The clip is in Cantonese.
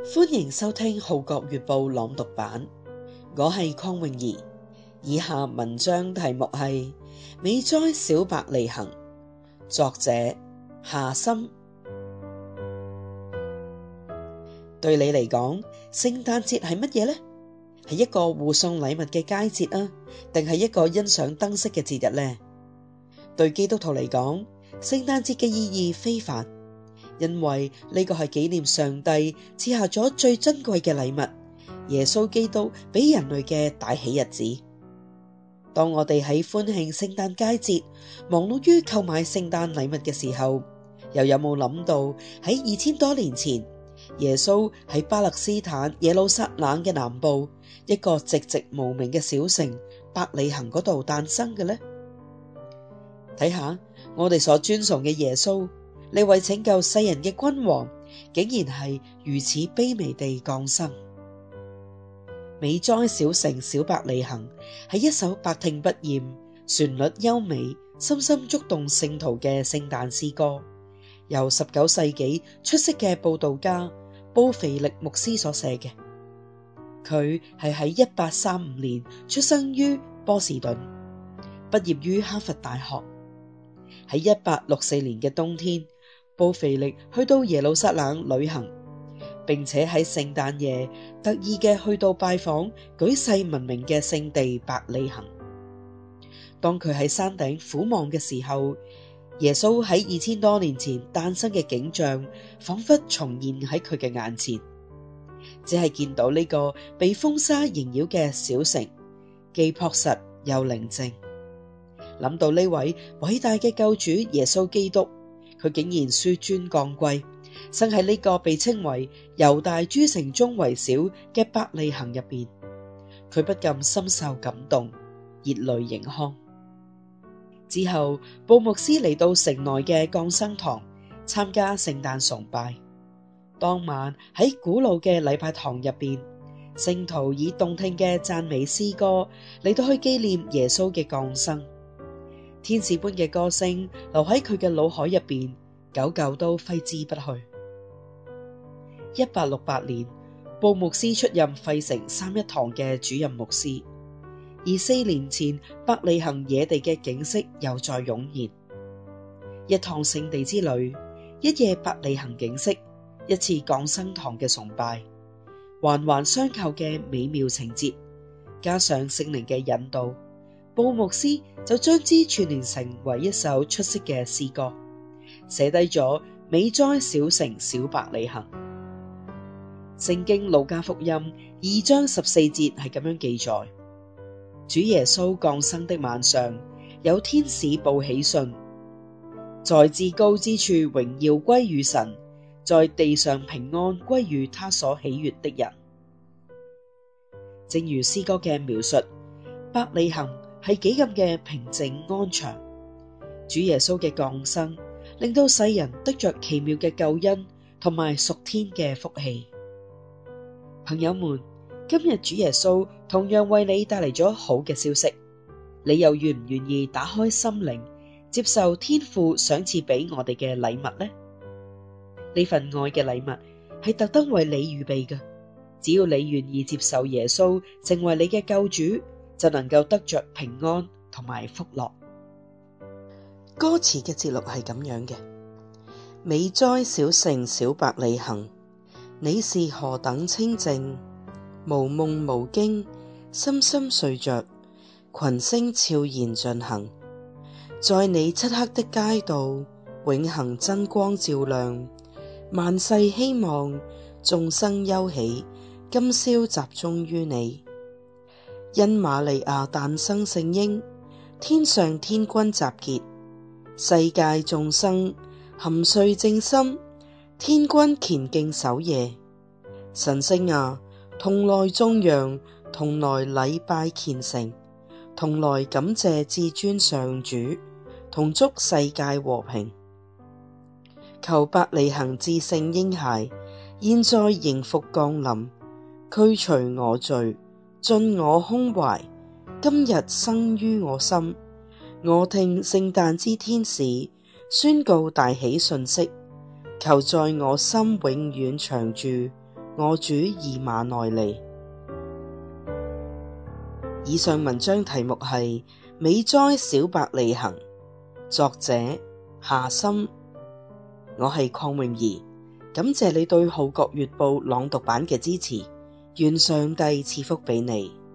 歡迎收聽《號角月報》朗讀版，我係鄺詠儀。以下文章題目係《美哉小伯利恆》，作者夏森。對你嚟講，聖誕節係乜嘢呢？係一個互送禮物嘅佳節啊，定係一個欣賞燈飾嘅節日呢？對基督徒嚟講，聖誕節嘅意義非凡，因為呢個係紀念上帝賜下咗最珍貴嘅禮物——耶穌基督俾人類嘅大喜日子。當我哋喺歡慶聖誕佳節，忙碌於購買聖誕禮物嘅時候，又有冇諗到喺2000多年前，耶穌喺巴勒斯坦耶路撒冷嘅南部一個寂寂無名嘅小城伯利恆嗰度誕生嘅呢？睇下我哋所尊崇嘅耶穌，呢位拯救世人嘅君王，竟然係如此卑微地降生。美哉小城小伯利恆係一首百聽不厭、旋律優美、深深觸動聖徒嘅聖誕詩歌，由19世紀出色嘅佈道家布腓力牧師所寫嘅。佢係喺1835年出生於波士頓，畢業於哈佛大學。喺1864年嘅冬天，布腓力去到耶路撒冷旅行，並且喺聖誕夜特意嘅去到拜訪舉世聞名嘅聖地伯利恆。當佢喺山頂俯望嘅時候，耶穌喺2000多年前誕生嘅景象仿佛重現喺佢嘅眼前，只係見到呢個被風沙縈繞嘅小城，既樸實又寧靜。諗到呢位偉大嘅救主耶穌基督，佢竟然紆尊降貴，生喺呢個被稱為猶大諸城中為小嘅伯利恆入邊，佢不禁深受感動，熱淚盈眶。之後，布牧師嚟到城內嘅降生堂參加聖誕崇拜。當晚喺古老嘅禮拜堂入邊，聖徒以動聽嘅讚美詩歌嚟到去紀念耶穌嘅降生。天使般嘅歌聲留喺佢嘅腦海入邊，久久都揮之不去。1868年，布牧師出任費城三一堂嘅主任牧師，而4年前伯利恆野地嘅景色又再湧現。一趟聖地之旅，一夜伯利恆景色，一次降生堂嘅崇拜，環環相扣嘅美妙情節，加上聖靈嘅引導，布牧師就將之串聯成為一首出色嘅詩歌，寫低咗美哉小城小伯利恆。聖經路加福音2章14節係咁樣記載：主耶穌降生的晚上，有天使報喜訊，在至高之處榮耀歸與神，在地上平安歸與他所喜悅的人。正如詩歌嘅描述，伯利恆係幾咁嘅平靜安詳。主耶穌嘅降生令到世人得着奇妙嘅救恩同埋屬天嘅福氣。朋友們，今日主耶穌同樣為你帶嚟咗好嘅消息，你又願唔願意打開心靈，接受天父賞賜俾我哋嘅禮物呢？呢份愛嘅禮物係特登為你預備嘅，只要你願意接受耶穌成為你嘅救主，就能夠得着平安同埋福樂。歌詞嘅節錄係咁樣嘅：美哉小城小伯利恆，你是何等清靜，無夢無驚，深深睡着，群星悄然進行。在你漆黑的街道，永恆真光照亮，萬世希望，眾生憂喜，今宵集中於你。因瑪利亞誕生聖嬰，天上天軍集結，世界眾生含睡靜心，天軍虔敬守夜。晨星啊，同來頌揚，同來禮拜虔誠，同來感謝至尊上主，同祝世界和平。求伯利恆至聖嬰孩，現在迎復降臨，驅除我罪，進我胸懷，今日生於我心。我聽聖誕之天使宣告大喜訊息，求在我心永遠長駐， 我主以馬內利。以上文章題目係美哉小伯利恆，作者夏森。我係鄺詠儀，感謝你對《號角月報》朗讀版嘅支持，願上帝賜福俾你。